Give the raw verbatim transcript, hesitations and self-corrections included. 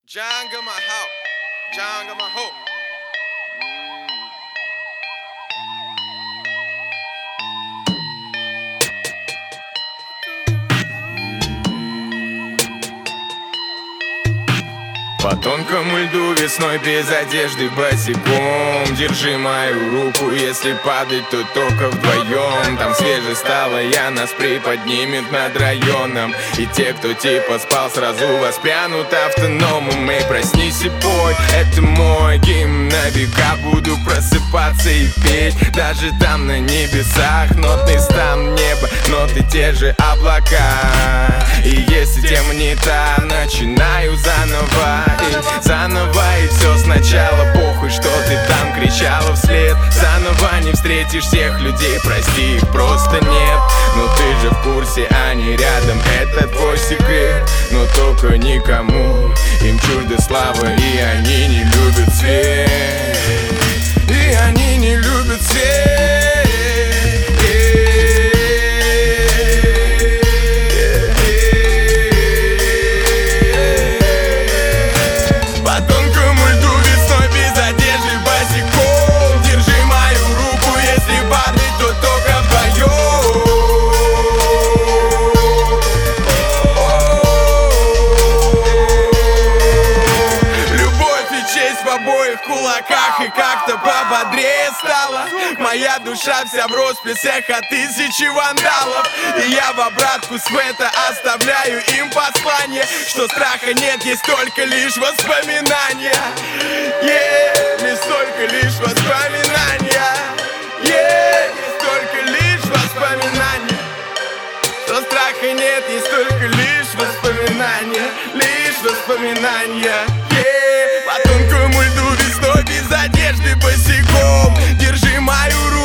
Django my hope, Django my hope. По тонкому льду весной без одежды босиком. Держи мою руку, если падать, то только вдвоем. Там свеже стало, я нас приподнимет над районом. И те, кто типа спал, сразу воспрянут автономом. Эй, проснись и пой, это мой гимн. На века буду просыпаться и петь. Даже там на небесах нотный стан неба, ноты те же облака. И если тема не та, начинаю заново. И заново, и все сначала. Похуй, что ты там кричала вслед. Заново не встретишь всех людей, прости, их просто нет. Но ты же в курсе, они рядом, это твой секрет. Но только никому им чужда слава, и они не любят свет. И они не любят свет. В кулаках, и как-то пободрее стало. Моя душа вся в росписях от тысячи вандалов. И я в обратку света оставляю им послание, что страха нет, есть только лишь воспоминания. Yeah, есть только лишь воспоминания. Yeah, есть только лишь воспоминания. Что страха нет, есть только лишь воспоминания. Лишь воспоминания. Yeah, по тонкому льду весной без одежды босиком. Держи мою руку.